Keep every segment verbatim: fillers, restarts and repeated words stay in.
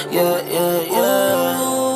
Yeah, yeah, yeah.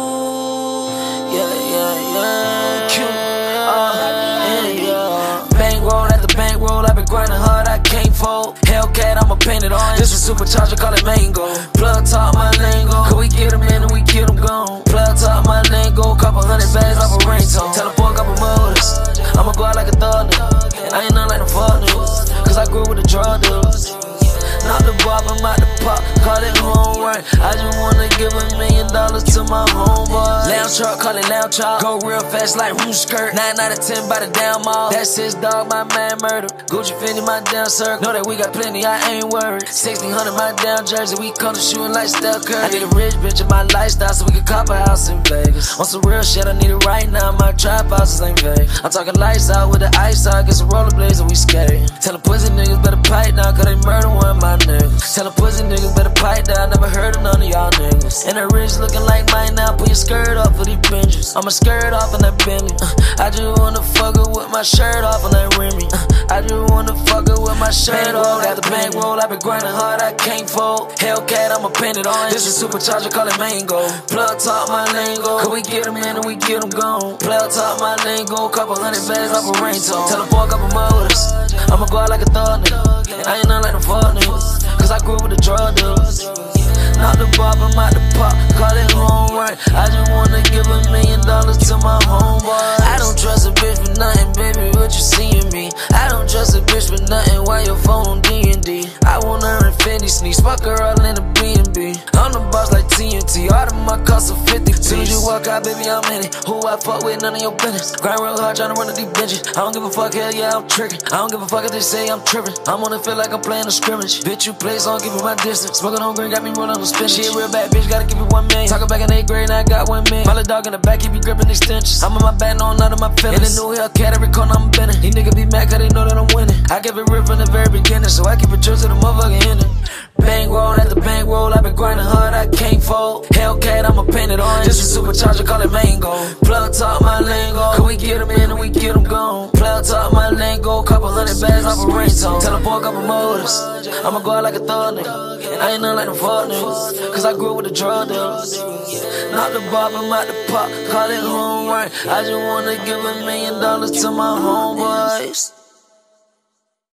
Yeah, yeah, yeah. Cute. Uh, yeah, yeah. Bankroll after bankroll, I've been grinding hard, I can't fold. Hellcat, I'ma paint it on. This is supercharger, call it mango. Plug talk my lingo. Cause we get them in and we get them gone. Plug talk my lingo. Couple hundred bags off a ringtone. Tell the boy couple motors. I'ma go out like a thug nigga. And I ain't nothing like them fuck niggas. Cause I grew with the drug dealers. Not the bob, I'm out the pop, call it homework. I just wanna give a million dollars to my homeboy. Lounge truck, call it lounge truck. Go real fast like room skirt. Nine out of ten by the down mall. That's his dog, my man murder. Gucci Fendi, my down circle. Know that we got plenty, I ain't worried. sixteen hundred my down jersey, we come to shooting like Steph Curry. I need a rich bitch in my lifestyle so we can cop a house in Vegas. On some real shit, I need it right now. My trap houses ain't Vegas. I'm talking lights out with the ice out, get some rollerblades and we skate. Tell the pussy niggas better pipe down, cause they murder one of my niggas. Tell the pussy niggas better pipe down, never heard of none of y'all niggas. And the rich looking like mine now, put your skirt off for these binges. I'ma skirt off in that Bentley. Uh, I just wanna fuck her with my shirt off on that Remy. Uh, I just wanna fuck her with my shirt off. After bankroll, I been grinding hard, I can't fold. Hellcat, I'ma paint it on. This is supercharger, call it mango. Plug talk my lingo. Cause we get them in and we get them gone. Plug talk my lingo. Couple hundred bags off a ringtone. Tell the boy couple motors. I'ma go out like a thug nigga. And I ain't nothing like them fuck niggas. Cause I grew with the drug dealers. Not the bob, I'm out the pop, call it homework. I just wanna give a million dollars to my homeboy. I don't trust a bitch for nothing, baby, what you see in me? I don't trust a bitch for nothing, why your phone on D and D? I want her in Fendi sneaks, fuck her all in a B and B. I'm the boss like T N T, all of my costs are fifty. Soon as you walk out, baby, I'm in it. Who I fuck with, none of your business. Grind real hard, tryna run the deep benches. I don't give a fuck, hell yeah, I'm tricking. I don't give a fuck if they say I'm tripping. I'm gonna feel like I'm playing a scrimmage. Bitch, you play, so I'll give you my distance. Smoking on green, got me rolling on spinach. She a real bad bitch, gotta give it one million. Talking back in eighth grade, now I got one million. Follow dog in the back, he be gripping extensions. I'm on my back, no, none of my feelings. In the new Hellcat, every corner I'm bending. These niggas be mad, cause they know that I'm winning. I keep it real from the very beginning, so I keep it true to the motherfucking ending. Bankroll after bankroll, I been grinding hard, I can't fold. Hellcat, I'ma paint it on. This is supercharger, call it mango. Plug talk my lingo. Cause we get them in and we get them gone. Plug talk my lingo. Couple hundred bags off a ringtone. Tell the boy couple motors. I'ma go out like a thug nigga. And I ain't nothing like them fuck niggas. Cause I grew with the drug dealers. Not the bob, I'm out the pop, call it homework. I just wanna give a million dollars to my homeboys.